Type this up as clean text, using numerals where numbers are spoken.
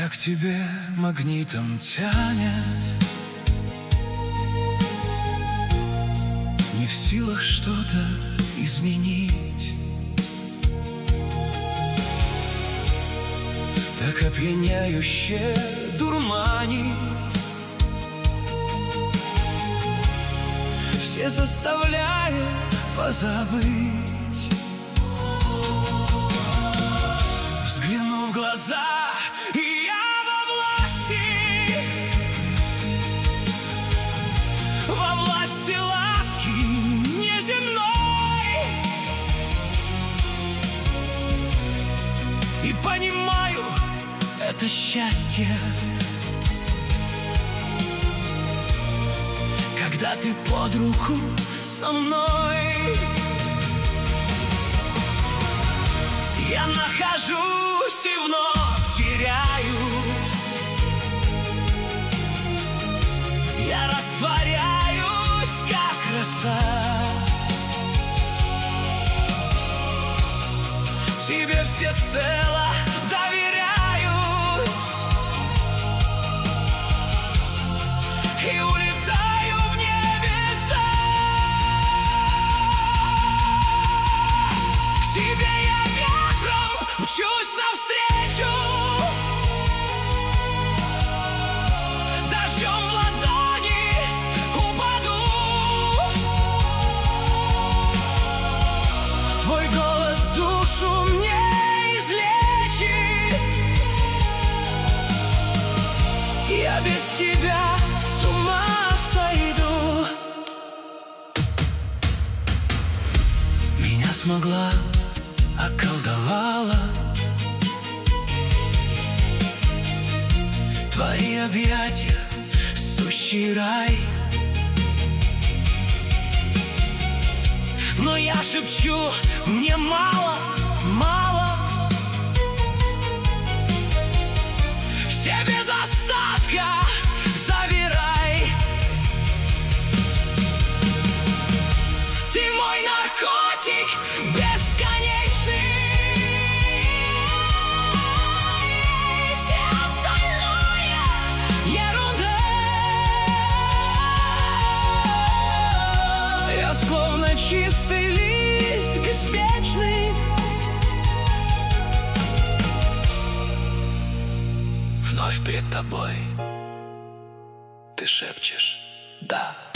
Меня к тебе магнитом тянет, не в силах что-то изменить. Так опьяняюще дурманит, все заставляет позабыть. Взгляну в глаза, и я во власти ласки неземной, и понимаю, это счастье, когда ты под руку со мной. Я нахожусь и вновь теряюсь, я растворяюсь, как роса. Тебе всецело доверяюсь и улетаю в небеса. К тебе я ветром мчусь навстречу, дождем в ладони упаду. Твой голос душу мне излечит, я без тебя с ума сойду. Меня смогла, околдовала твои объятия, сущий рай. Но я шепчу, мне мало, мало. Все без остатка забирай. Ты мой наркотик бесконечный, все остальное ерунда. Я словно чистый лист беспечный, вновь перед тобой ты шепчешь «да».